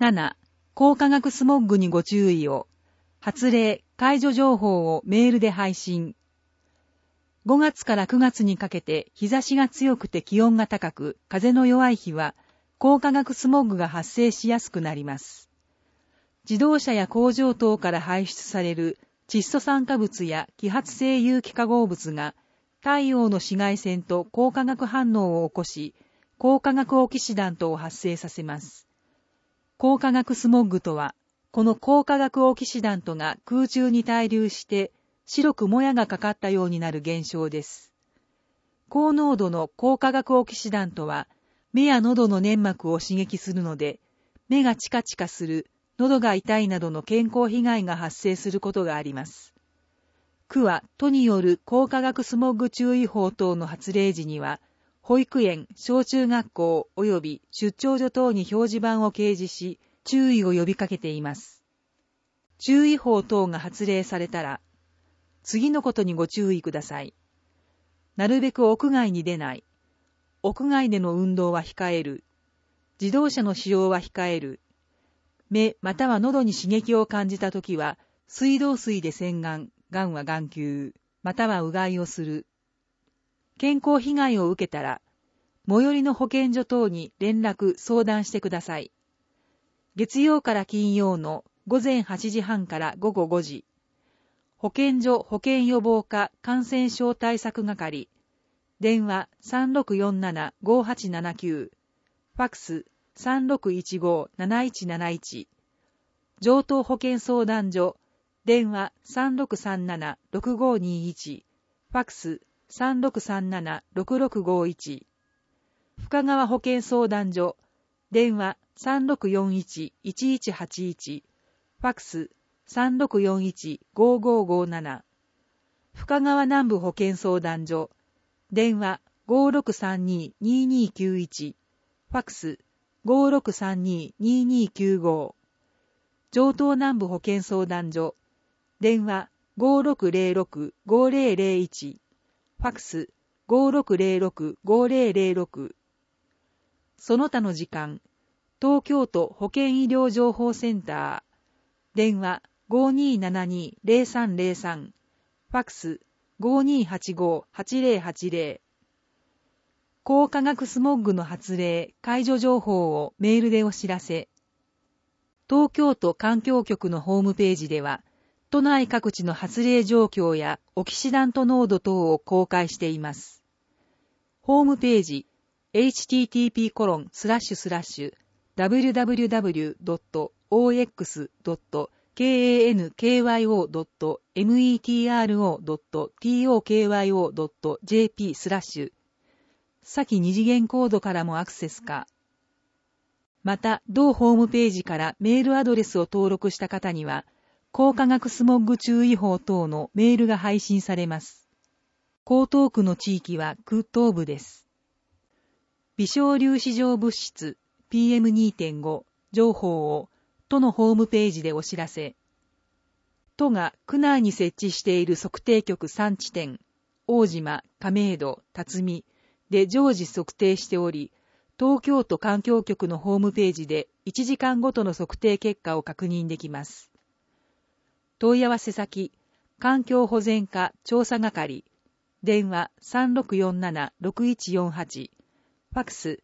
7、高化学スモッグにご注意を。発令、解除情報をメールで配信。5月から9月にかけて日差しが強くて気温が高く、風の弱い日は、高化学スモッグが発生しやすくなります。自動車や工場等から排出される窒素酸化物や揮発性有機化合物が、太陽の紫外線と高化学反応を起こし、高化学オキシダントを発生させます。高化学スモッグとは、この高化学オキシダントが空中に滞留して白くもやがかかったようになる現象です。高濃度の高化学オキシダントは目や喉の粘膜を刺激するので、目がチカチカする、喉が痛いなどの健康被害が発生することがあります。区は都による高化学スモッグ注意報等の発令時には、保育園、小中学校及び出張所等に表示板を掲示し、注意を呼びかけています。注意報等が発令されたら、次のことにご注意ください。なるべく屋外に出ない。屋外での運動は控える。自動車の使用は控える。目または喉に刺激を感じたときは、水道水で洗顔、がんは眼球、またはうがいをする。健康被害を受けたら、最寄りの保健所等に連絡・相談してください。月曜から金曜の午前8時半から午後5時。保健所保健予防課感染症対策係。電話 3647-5879。ファックス 3615-7171。上東保健相談所。電話 3637-6521。ファックス3637-6651。深川保健相談所。電話 3641-1181。ファックス3641-5557。深川南部保健相談所。電話 5632-2291。ファックス5632-2295。上東南部保健相談所。電話 5606-5001。ファックス5606-5006。その他の時間、東京都保健医療情報センター。電話 5272-0303。ファックス5285-8080。高化学スモッグの発令・解除情報をメールでお知らせ。東京都環境局のホームページでは、都内各地の発令状況やオキシダント濃度等を公開しています。ホームページ http://www.ox.kankyo.tokyo.jp/ 先二次元コードからもアクセスか。また、同ホームページからメールアドレスを登録した方には、高化学スモッグ注意報等のメールが配信されます。江東区の地域は区東部です。微小粒子状物質 PM2.5 情報を都のホームページでお知らせ。都が区内に設置している測定局3地点、大島、亀戸、辰巳で常時測定しており、東京都環境局のホームページで1時間ごとの測定結果を確認できます。問い合わせ先、環境保全課調査係、電話 3647-6148、ファックス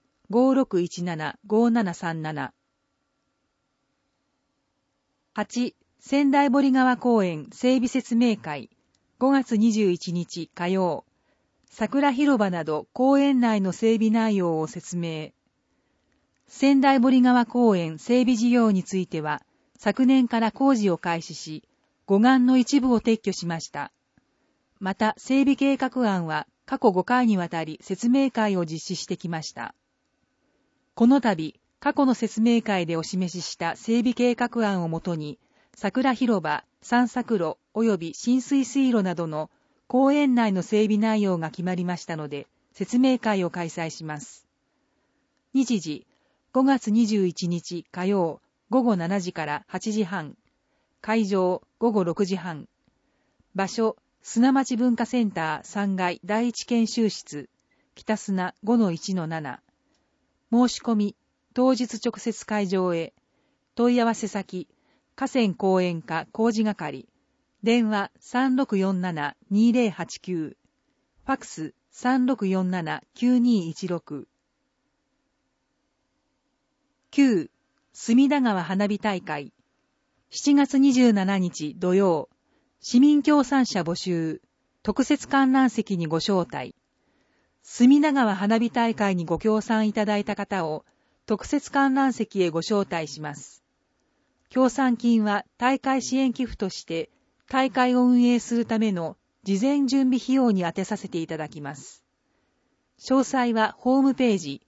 5617-5737。8、仙台堀川公園整備説明会、5月21日火曜、桜広場など公園内の整備内容を説明。仙台堀川公園整備事業については、昨年から工事を開始し、護岸の一部を撤去しました。また、整備計画案は過去5回にわたり説明会を実施してきました。この度、過去の説明会でお示しした整備計画案をもとに、桜広場、散策路及び浸水水路などの公園内の整備内容が決まりましたので、説明会を開催します。日時、5月21日火曜午後7時から8時半。会場午後6時半。場所、砂町文化センター3階第一研修室、北砂 5-1-7。申し込み、当日直接会場へ。 問い合わせ先、河川公園課工事係、電話 3647-2089、ファクス 3647-9216。9. 隅田川花火大会。7月27日土曜、市民協賛者募集、特設観覧席にご招待。隅田川花火大会にご協賛いただいた方を特設観覧席へご招待します。協賛金は大会支援寄付として大会を運営するための事前準備費用に充てさせていただきます。詳細はホームページ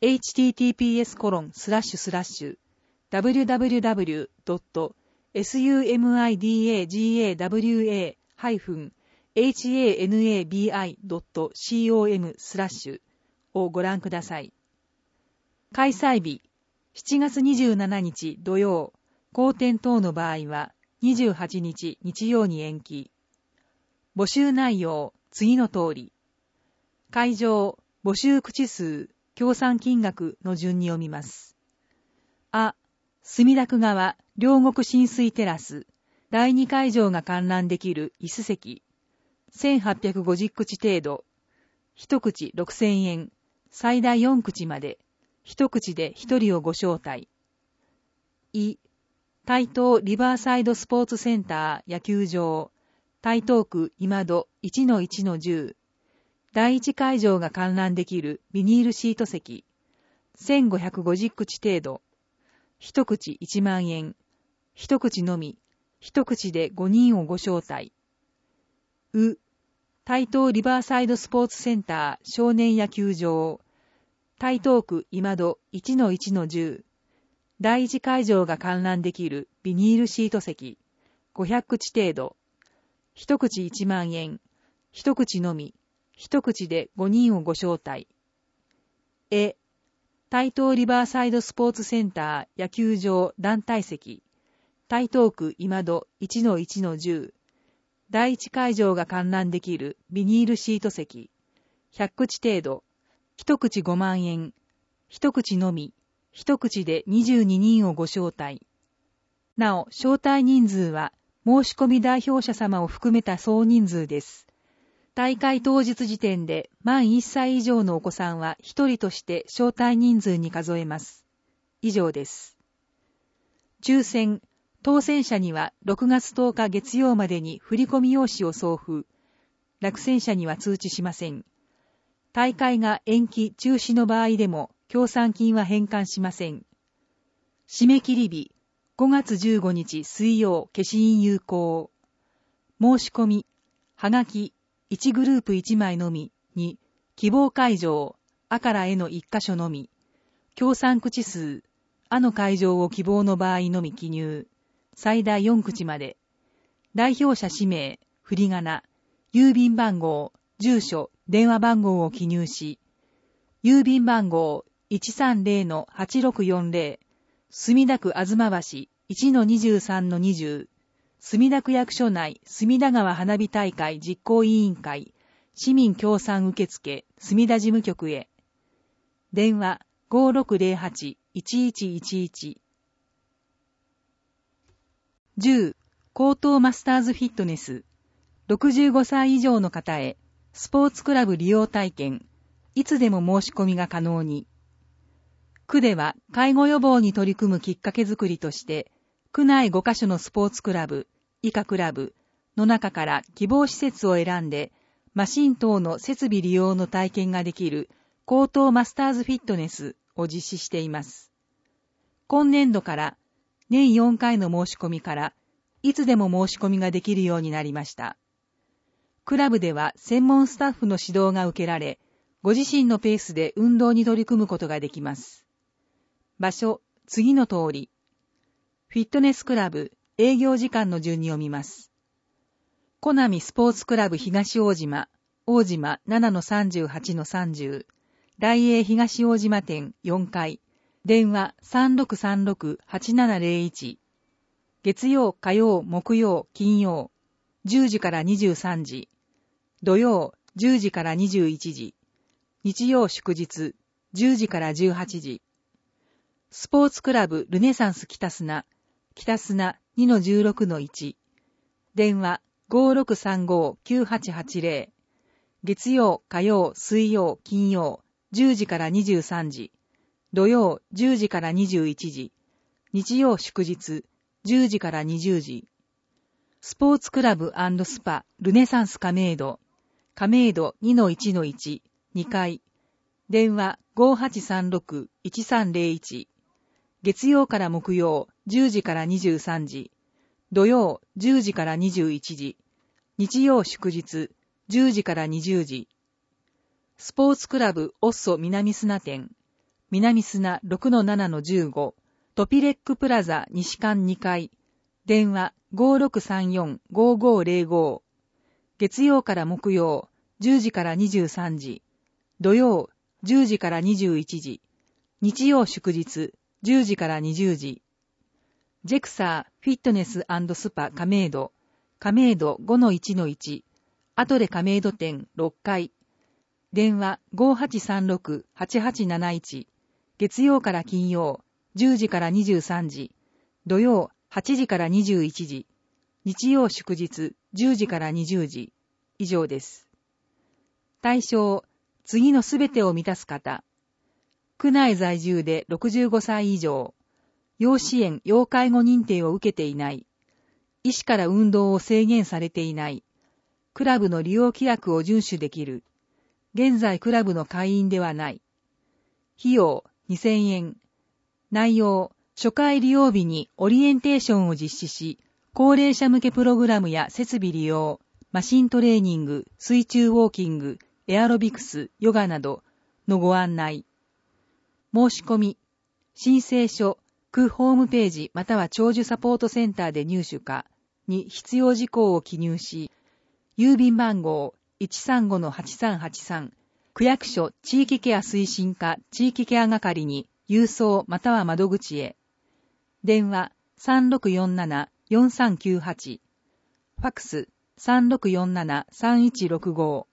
https://www.sumidagawa-hanabi.com/ をご覧ください。開催日、7月27日土曜、後天等の場合は28日日曜に延期。募集内容、次の通り。会場、募集口数、協賛金額の順に読みます。あ、墨田区側、両国親水テラス、第2会場が観覧できる椅子席、1850口程度、1口6000円、最大4口まで、1口で1人をご招待。い、台東リバーサイドスポーツセンター野球場、台東区今戸 1-1-10、第1会場が観覧できるビニールシート席、1550口程度、1口1万円、1口のみ、1口で5人をご招待。う、台東リバーサイドスポーツセンター少年野球場、台東区今戸 1-1-10、第1会場が観覧できるビニールシート席、500口程度、1口1万円、1口のみ、1口で5人をご招待。台東リバーサイドスポーツセンター野球場団体席、台東区今戸 1-1-10、第1会場が観覧できるビニールシート席、100口程度、1口5万円、1口のみ、1口で22人をご招待。なお、招待人数は申し込み代表者様を含めた総人数です。大会当日時点で満1歳以上のお子さんは1人として招待人数に数えます。以上です。抽選、当選者には6月10日月曜までに振込用紙を送付。落選者には通知しません。大会が延期・中止の場合でも協賛金は返還しません。締め切り日、5月15日水曜消印有効。申し込み、はがき、1グループ1枚のみに、希望会場、あからへの1箇所のみ、協賛口数、あの会場を希望の場合のみ記入、最大4口まで、代表者氏名、振り仮名、郵便番号、住所、電話番号を記入し、郵便番号 130-8640、墨田区吾妻橋 1-23-20、墨田区役所内隅田川花火大会実行委員会市民協賛受付墨田事務局へ。電話 5608-1111。 10. 高等マスターズフィットネス。65歳以上の方へスポーツクラブ利用体験、いつでも申し込みが可能に。区では介護予防に取り組むきっかけづくりとして、区内5カ所のスポーツクラブ、以下クラブの中から希望施設を選んで、マシン等の設備利用の体験ができる高等マスターズフィットネスを実施しています。今年度から年4回の申し込みからいつでも申し込みができるようになりました。クラブでは専門スタッフの指導が受けられ、ご自身のペースで運動に取り組むことができます。場所、次の通り。フィットネスクラブ、営業時間の順に読みます。コナミスポーツクラブ東大島、大島 7-38-30、大英東大島店4階、電話 3636-8701。月曜、火曜、木曜、金曜、10時から23時。土曜、10時から21時。日曜祝日、10時から18時。 スポーツクラブルネサンス北砂 2-16-1 電話 5635-9880 月曜、火曜、水曜、金曜10時から23時土曜10時から21時日曜祝日10時から20時スポーツクラブ&スパルネサンス亀戸 2-1-1 2階電話 5836-1301 月曜から木曜10時から23時土曜10時から21時日曜祝日10時から20時スポーツクラブオッソ南砂店南砂 6-7-15 トピレックプラザ西館2階電話 5634-5505 月曜から木曜10時から23時土曜10時から21時日曜祝日10時から20時ジェクサーフィットネス&スパ亀戸 5-1-1 アトレ亀戸店6階電話 5836-8871 月曜から金曜10時から23時土曜8時から21時日曜祝日10時から20時以上です。対象次のすべてを満たす方区内在住で65歳以上要支援・要介護認定を受けていない。医師から運動を制限されていない。クラブの利用規約を遵守できる。現在クラブの会員ではない。費用2000円。内容、初回利用日にオリエンテーションを実施し、高齢者向けプログラムや設備利用、マシントレーニング、水中ウォーキング、エアロビクス、ヨガなどのご案内。申し込み、申請書、区ホームページまたは長寿サポートセンターで入手かに必要事項を記入し、郵便番号 135-8383 区役所地域ケア推進課地域ケア係に郵送または窓口へ。電話 3647-4398 ファックス 3647-3165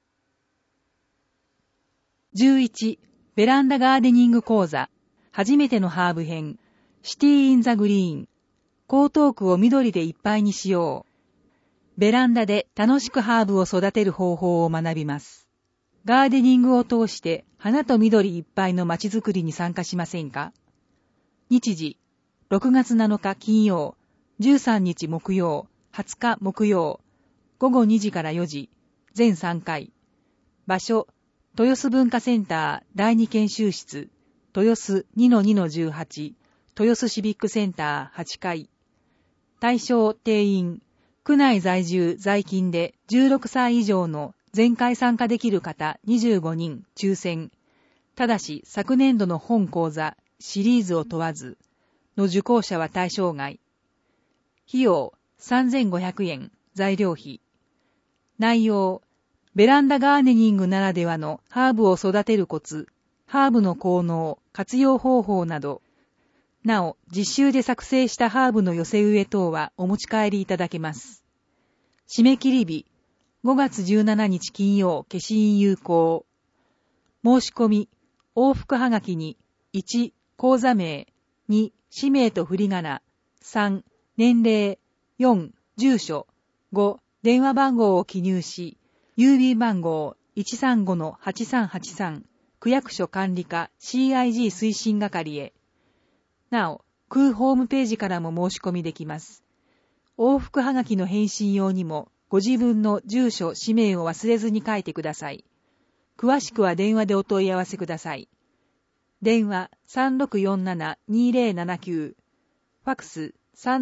11. ベランダガーデニング講座初めてのハーブ編シティ・イン・ザ・グリーン。江東区を緑でいっぱいにしよう。ベランダで楽しくハーブを育てる方法を学びます。ガーデニングを通して花と緑いっぱいの街づくりに参加しませんか？日時、6月7日金曜、13日木曜、20日木曜、午後2時から4時、全3回。場所、豊洲文化センター第2研修室、豊洲 2-2-18、豊洲シビックセンター8階。対象定員、区内在住在勤で16歳以上の全回参加できる方25人抽選。ただし昨年度の本講座、シリーズを問わず、の受講者は対象外。費用3500円、材料費。内容、ベランダガーデニングならではのハーブを育てるコツ、ハーブの効能、活用方法など、なお、実習で作成したハーブの寄せ植え等はお持ち帰りいただけます。締め切り日、5月17日金曜、消印有効。申し込み、往復はがきに、1、口座名、2、氏名と振り仮名、3、年齢、4、住所、5、電話番号を記入し、郵便番号 135-8383、区役所管理課 CIG 推進係へ。なお、区ホームページからも申し込みできます。往復はがきの返信用にも、ご自分の住所、氏名を忘れずに書いてください。詳しくは電話でお問い合わせください。電話 3647-2079、ファックス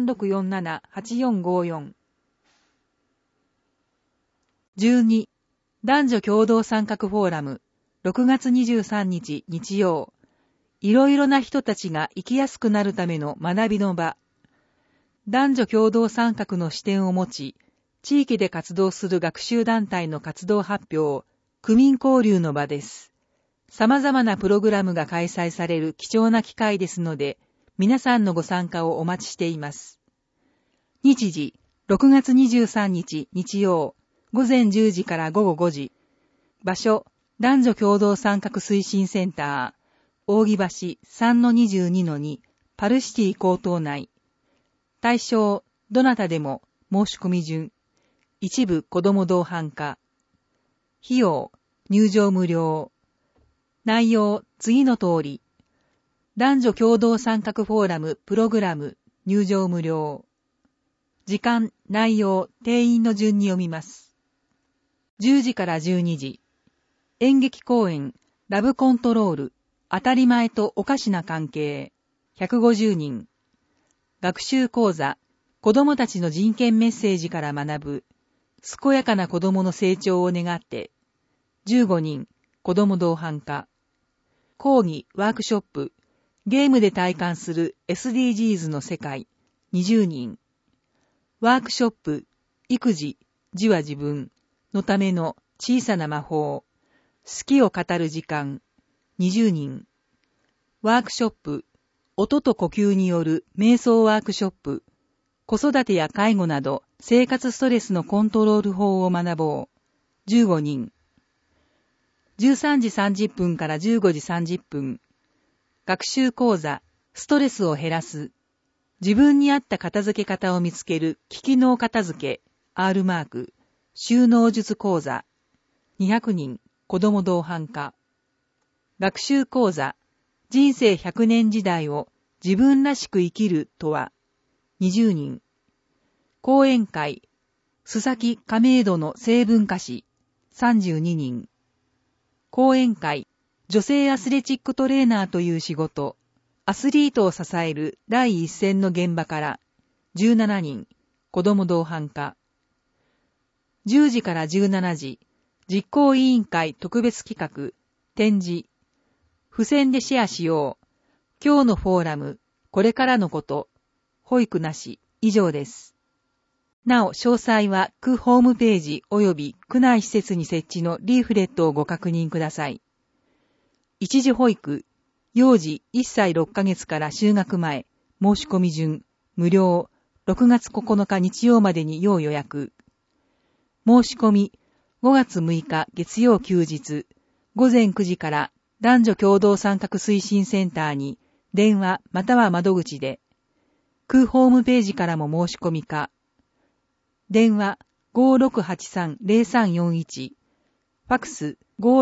3647-8454。12. 男女共同参画フォーラム、6月23日日曜。いろいろな人たちが生きやすくなるための学びの場。男女共同参画の視点を持ち、地域で活動する学習団体の活動発表、区民交流の場です。様々なプログラムが開催される貴重な機会ですので、皆さんのご参加をお待ちしています。日時、6月23日日曜、午前10時から午後5時。場所、男女共同参画推進センター、 扇橋 3-22-2 パルシティ高等内。対象、どなたでも申し込み順。一部子ども同伴化。費用、入場無料。内容、次の通り。男女共同参画フォーラムプログラム、入場無料。時間、内容、定員の順に読みます。10時から12時。演劇公演、ラブコントロール、当たり前とおかしな関係、150人。学習講座、子供たちの人権メッセージから学ぶ、健やかな子供の成長を願って、15人、子供同伴化。講義、ワークショップ、ゲームで体感する SDGs の世界、20人。ワークショップ、育児、自は自分のための小さな魔法、好きを語る時間、20人。ワークショップ、音と呼吸による瞑想ワークショップ、子育てや介護など生活ストレスのコントロール法を学ぼう、15人。13時30分から15時30分。学習講座、ストレスを減らす。自分に合った片付け方を見つける機器能片付け、R マーク、収納術講座。200人、子供同伴化。学習講座、人生100年時代を自分らしく生きるとは。20人。講演会、須崎亀戸の成文化史。32人。講演会、女性アスレチックトレーナーという仕事、アスリートを支える第一線の現場から17人、子供同伴化。10時から17時、実行委員会特別企画、展示、付箋でシェアしよう。今日のフォーラム、これからのこと、保育なし、以上です。なお、詳細は区ホームページ及び区内施設に設置のリーフレットをご確認ください。一時保育、幼児1歳6ヶ月から就学前、申し込み順、無料、6月9日日曜までに要予約。申し込み、5月6日月曜休日、午前9時から男女共同参画推進センターに電話または窓口で、区ホームページからも申し込みか、電話 5683-0341、ファクス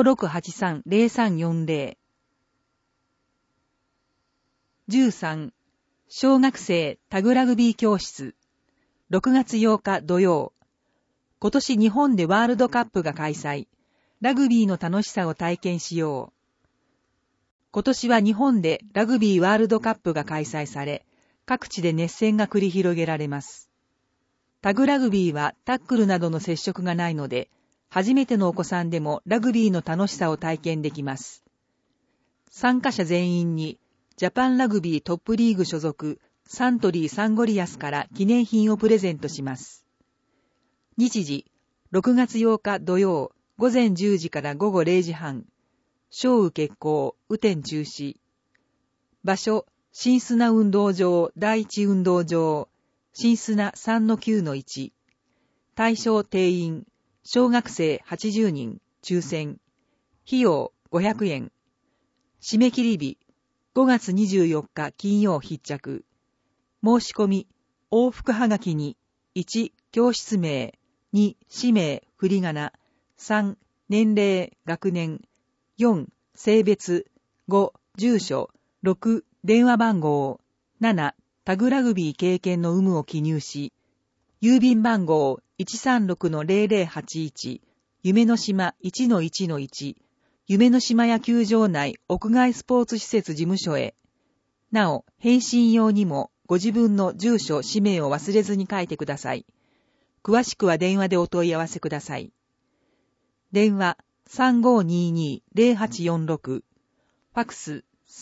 5683-0340。13、小学生タグラグビー教室、6月8日土曜。今年日本でワールドカップが開催。ラグビーの楽しさを体験しよう。今年は日本でラグビーワールドカップが開催され、各地で熱戦が繰り広げられます。タグラグビーはタックルなどの接触がないので、初めてのお子さんでもラグビーの楽しさを体験できます。参加者全員に、ジャパンラグビートップリーグ所属サントリーサンゴリアスから記念品をプレゼントします。日時、6月8日土曜、午前10時から午後0時半。小雨決行、雨天中止。場所、新砂運動場第一運動場、新砂 3-9-1。対象定員、小学生80人、抽選。費用500円。締め切り日、5月24日金曜必着。申し込み、往復はがきに、1、教室名、2、氏名、振り仮名、3、年齢、学年、4、性別、5、住所、6、電話番号、7、タグラグビー経験の有無を記入し、郵便番号 136-0081、夢の島 1-1-1、夢の島野球場内屋外スポーツ施設事務所へ。なお、返信用にもご自分の住所、氏名を忘れずに書いてください。詳しくは電話でお問い合わせください。電話 3522-0846、ファクス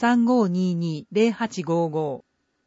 3522-0855。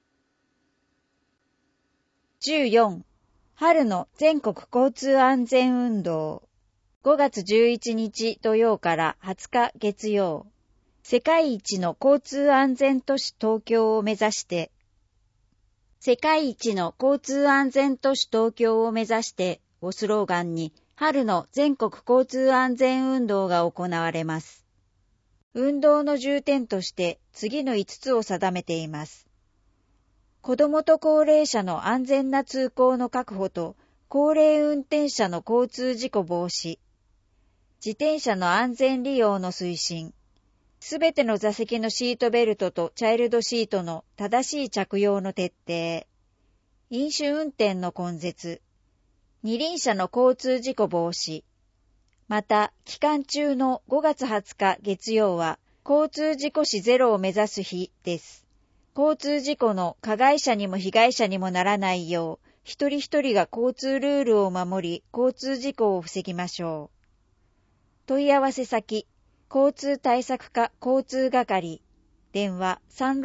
14、春の全国交通安全運動。5月11日土曜から20日月曜。世界一の交通安全都市東京を目指して、世界一の交通安全都市東京を目指してをスローガンに、春の全国交通安全運動が行われます。 運動の重点として次の5つを定めています。子どもと高齢者の安全な通行の確保と高齢運転者の交通事故防止、自転車の安全利用の推進、すべての座席のシートベルトとチャイルドシートの正しい着用の徹底、飲酒運転の根絶、二輪車の交通事故防止、また、期間中の5月20日月曜は、交通事故死ゼロを目指す日です。交通事故の加害者にも被害者にもならないよう、一人一人が交通ルールを守り、交通事故を防ぎましょう。問い合わせ先、交通対策課交通係、電話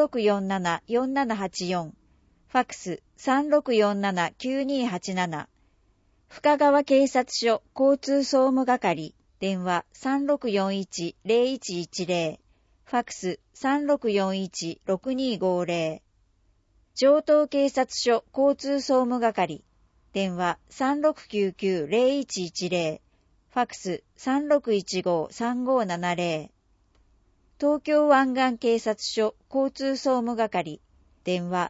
3647-4784、ファックス3647-9287、深川警察署交通総務係、電話3641-0110、ファックス3641-6250、城東警察署交通総務係、電話3699-0110、ファックス3615-3570、東京湾岸警察署交通総務係、電話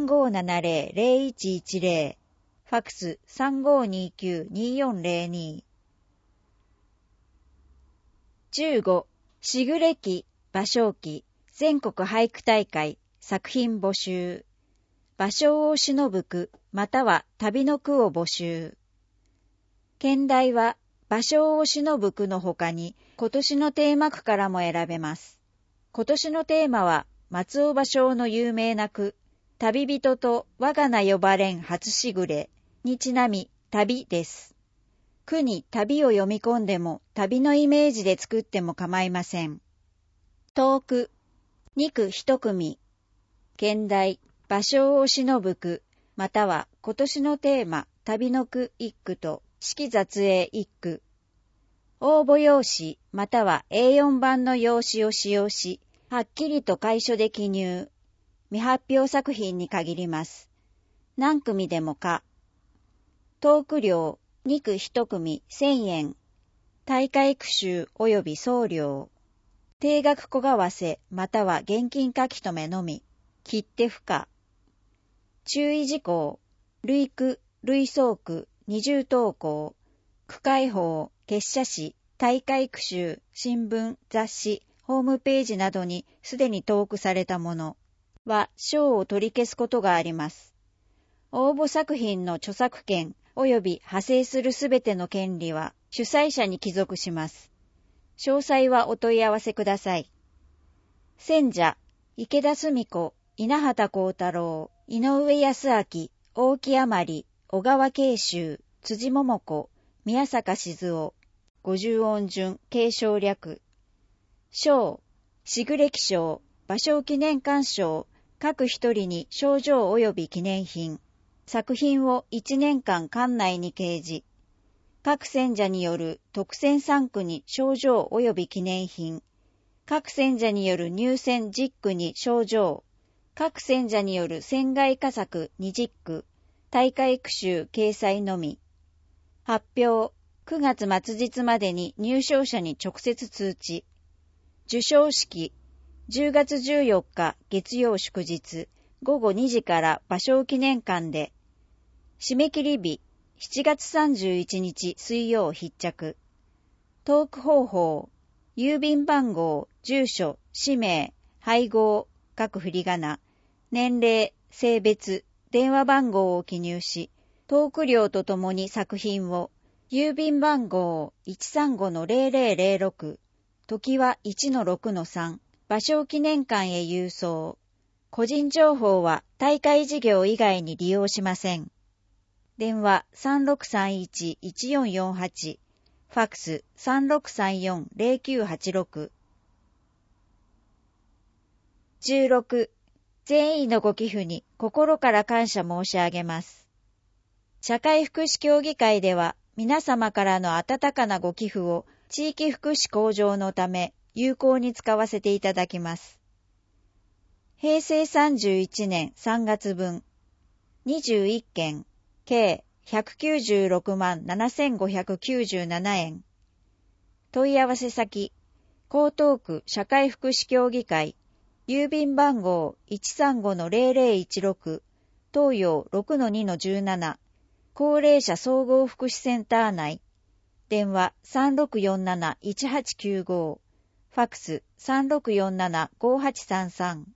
3570-0110、ファックス3529-2402。15. しぐれ記、芭蕉記、全国俳句大会、作品募集。芭蕉を偲ぶ句、または旅の句を募集。兼題は、芭蕉を偲ぶ句の他に、今年のテーマ句からも選べます。今年のテーマは、松尾芭蕉の有名な句、旅人と我が名呼ばれん初しぐれにちなみ旅です。句に旅を読み込んでも旅のイメージで作っても構いません。投句、二句一組。兼題、芭蕉を偲ぶ句、または今年のテーマ旅の句一句と式雑詠一句。応募用紙または A4 版の用紙を使用し、はっきりと楷書で記入。未発表作品に限ります。何組でもか。トーク料、2句1組1000円。大会句集及び送料。定額小為替または現金書き留めのみ。切手不可。注意事項。類句、類想句、二重投稿。句会報、結社誌、大会句集、新聞、雑誌、ホームページなどにすでに投句されたものは賞を取り消すことがあります。応募作品の著作権及び派生するすべての権利は主催者に帰属します。詳細はお問い合わせください。選者、池田澄子、稲畑幸太郎、井上康明、大木余、小川慶州、辻桃子、宮坂静夫、50音順、継承略。賞、しぐれ記賞、芭蕉記念館賞、各一人に賞状及び記念品。作品を1年間館内に掲示。各選者による特選3句に賞状及び記念品。各選者による入選10句に賞状。各選者による選外佳作20句。大会句集掲載のみ。発表、9月末日までに入賞者に直接通知。授賞式、10月14日月曜祝日午後2時から芭蕉記念館で。締め切り日、7月31日水曜必着。トーク方法、郵便番号、住所、氏名、配合、各振り仮名、年齢、性別、電話番号を記入し、トーク料とともに作品を、郵便番号 135-0006、時は 1-6-3、芭蕉記念館へ郵送。個人情報は大会事業以外に利用しません。電話 3631-1448、ファックス 3634-0986。16. 善意のご寄付に心から感謝申し上げます。社会福祉協議会では皆様からの温かなご寄付を地域福祉向上のため有効に使わせていただきます。平成31年3月分、21件、計196万7597円。問い合わせ先、 江東区社会福祉協議会、郵便番号 135-0016、東洋 6-2-17、高齢者総合福祉センター内、電話 3647-1895、ファクス 3647-5833。